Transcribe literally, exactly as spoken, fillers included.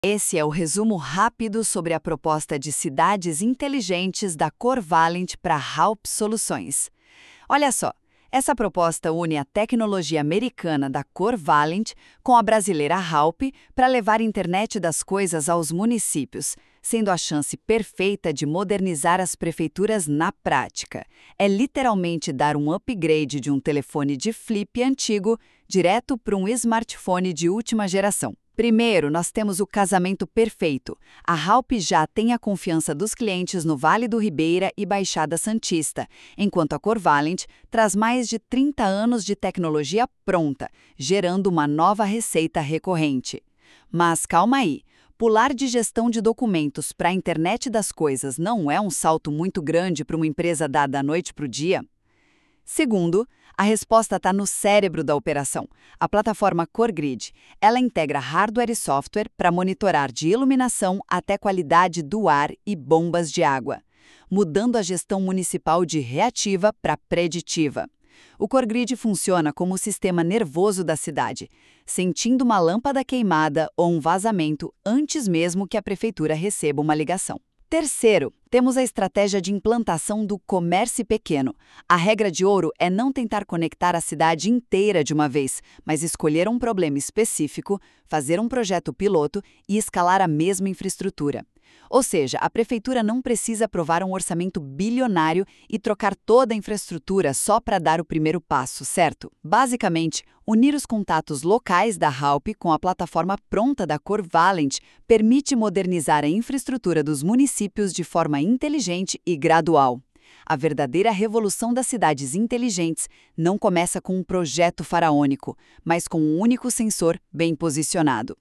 Esse é o resumo rápido sobre a proposta de cidades inteligentes da Corvalent para a Halp Soluções. Olha só, essa proposta une a tecnologia americana da Corvalent com a brasileira Halp para levar a internet das coisas aos municípios, sendo a chance perfeita de modernizar as prefeituras na prática. É literalmente dar um upgrade de um telefone de flip antigo direto para um smartphone de última geração. Primeiro, nós temos o casamento perfeito. A Halp já tem a confiança dos clientes no Vale do Ribeira e Baixada Santista, enquanto a Corvalent traz mais de trinta anos de tecnologia pronta, gerando uma nova receita recorrente. Mas calma aí, pular de gestão de documentos para a internet das coisas não é um salto muito grande para uma empresa dada da noite para o dia? Segundo, a resposta está no cérebro da operação, a plataforma CoreGrid. Ela integra hardware e software para monitorar de iluminação até qualidade do ar e bombas de água, mudando a gestão municipal de reativa para preditiva. O CoreGrid funciona como o sistema nervoso da cidade, sentindo uma lâmpada queimada ou um vazamento antes mesmo que a prefeitura receba uma ligação. Terceiro, temos a estratégia de implantação do comércio pequeno. A regra de ouro é não tentar conectar a cidade inteira de uma vez, mas escolher um problema específico, fazer um projeto piloto e escalar a mesma infraestrutura. Ou seja, a prefeitura não precisa aprovar um orçamento bilionário e trocar toda a infraestrutura só para dar o primeiro passo, certo? Basicamente, unir os contatos locais da Halp com a plataforma pronta da Corvalent permite modernizar a infraestrutura dos municípios de forma inteligente e gradual. A verdadeira revolução das cidades inteligentes não começa com um projeto faraônico, mas com um único sensor bem posicionado.